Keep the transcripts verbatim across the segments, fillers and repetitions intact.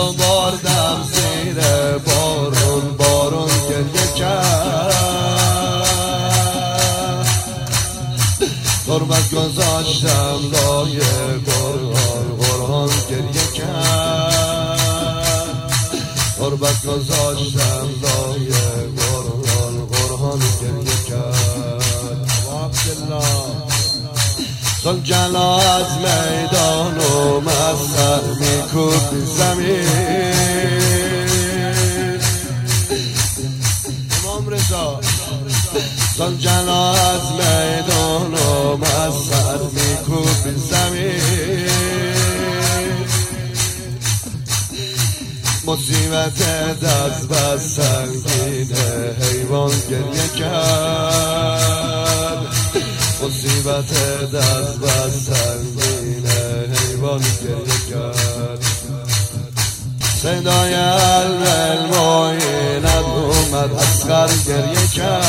تو بردم زیر بارون، بارون گریه کرد. تربت گذاشتم لای قرآن، قرآن گریه کرد. تربت گذاشتم لای قرآن، قرآن گریه کرد. عبدالله زلجلا از میدان اومد، سر میکوب زمین. امام رضا زلجلا از میدان اومد، سر میکوب زمین. مصیبت دست بس سنگینه، حیوان گریه کرد. مصیبت دست بس سنگینه، حیوان گریه کرد. صدای المعینت اومد، اصغر گریه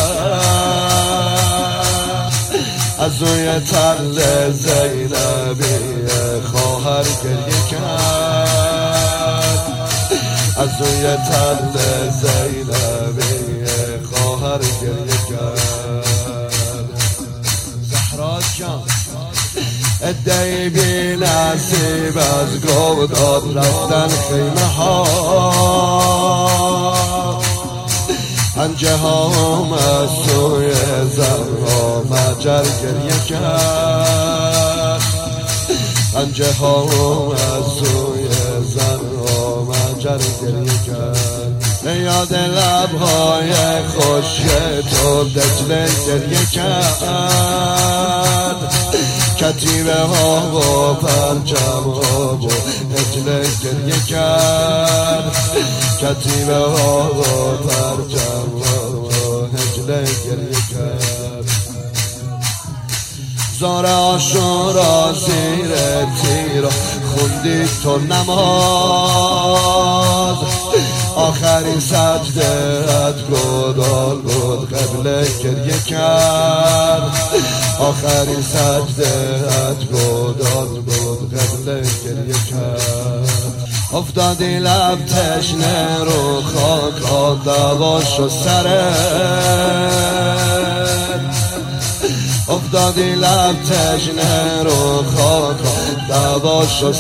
کرد. از روی تل زینبی خواهر گریه کرد. از روی تل زینبی خواهر گریه کرد. زهرا جان ادعی بی نصیب از گوداد رفتن خیمه ها. پنجه هام از سوی زهرا مجر گریه کرد. پنجه هام از سوی زهرا مجر گریه کرد. یاد لبهای خوشی تو دجله گریه کرد. کتیبه ها و پرچم ها و دجله گریه کرد. کتیبه ها و پرچم ها و دجله گریه کرد. زار عاشورا زیر تیر خوندی تو نماز. آخرین سجده ات گودال بود، قبله گریه کرد. آخرین سجده ات گودال بود، قبله گریه کرد. افتادی لب تشنه رو خاک، آدواش و سرت. افتادی لب تشنه رو خاک، آدواش و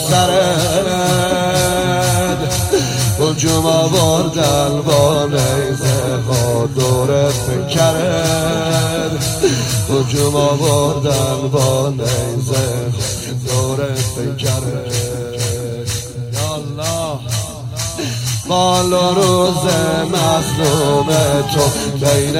سرت. هجوم آوردن با نیزه ها دور فکرت. هجوم آوردن با نیزه دور فکرت. یا الله مال و روز مظلوم تو بین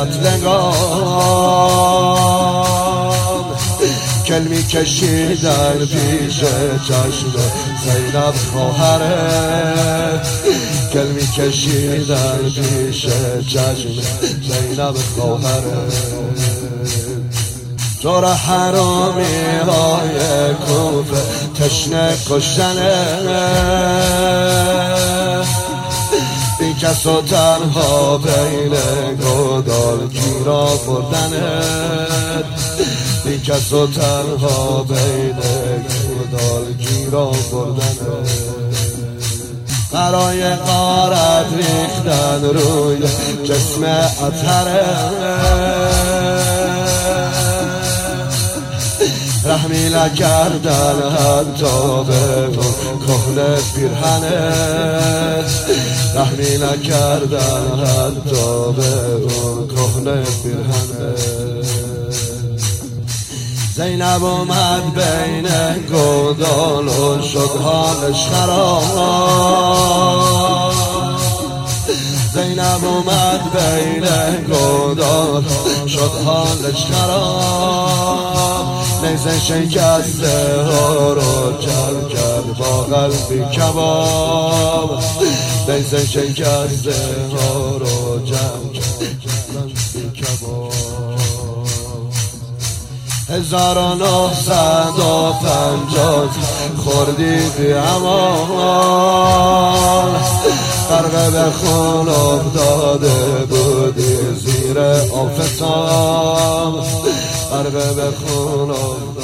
قتلگان. کلمی کشیدن پیش چشم زینب خواهرت. کلمی کشیدن پیش چشم زینب خواهرت. تو را حرامی های کوفه تشنه کشتنت. بی کس و تنها بین گودال گیرا بردنت. بی کس و تنها بین گودال گیرا بردنت. برای غارت ریختن روی جسم اطهرت. رحمی نکردن حتی به اون کهنه پیرهنت. رحمی نکردن حتی به اون کهنه پیرهنت. زینب اومد بین گودال و شد حالش خراب. زینب اومد بین گودال شد حالش خراب. نیزه شکسته ها رو جمع کرد با قلبی کباب. نیزه شکسته ها رو جمع کرد با قلبی کباب. هزار و نهصد و پنجاه خوردی بی امان. غرق به خون افتاده بودی زیر آفتاب. غرق به خون